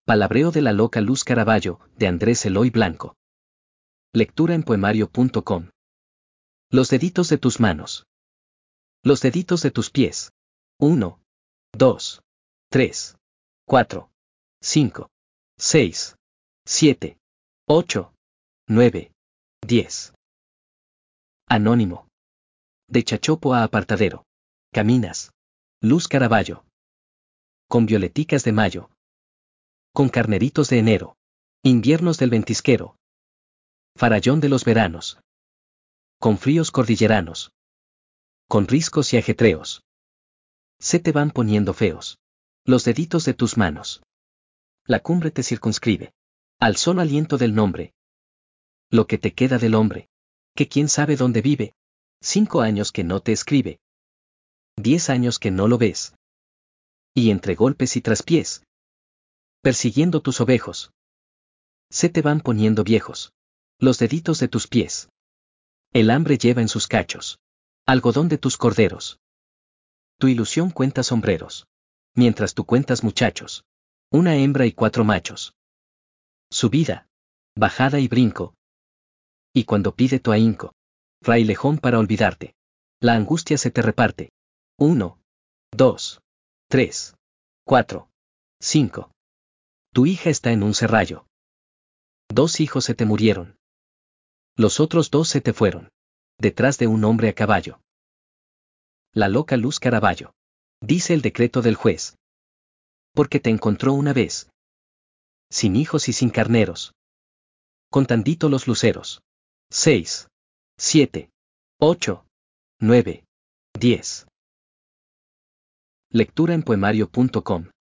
Palabreo de la loca Luz Caraballo, de Andrés Eloy Blanco. Lectura en poemario.com. Los deditos de tus manos. Los deditos de tus pies. 1, 2, 3, 4, 5, 6, 7, 8, 9, 10. Anónimo. De Chachopo a Apartadero. Caminas. Luz Caraballo. Con violeticas de mayo. Con carneritos de enero. Inviernos del ventisquero. Farallón de los veranos. Con fríos cordilleranos. Con riscos y ajetreos. Se te van poniendo feos. Los deditos de tus manos. La cumbre te circunscribe. Al solo aliento del nombre. Lo que te queda del hombre. Que quién sabe dónde vive. 5 años que no te escribe. 10 años que no lo ves. Y entre golpes y traspiés. Persiguiendo tus ovejos. Se te van poniendo viejos. Los deditos de tus pies. El hambre lleva en sus cachos. Algodón de tus corderos. Tu ilusión cuenta sombreros. Mientras tú cuentas muchachos. Una hembra y 4 machos. Subida. Bajada y brinco. Y cuando pide tu ahínco. Frailejón para olvidarte. La angustia se te reparte. 1, 2, 3, 4, 5. Tu hija está en un serrallo. 2 hijos se te murieron. Los otros 2 se te fueron. Detrás de un hombre a caballo. La loca Luz Caraballo. Dice el decreto del juez. Porque te encontró una vez. Sin hijos y sin carneros. Contandito los luceros. 6, 7, 8, 9, 10. Lectura en poemario.com.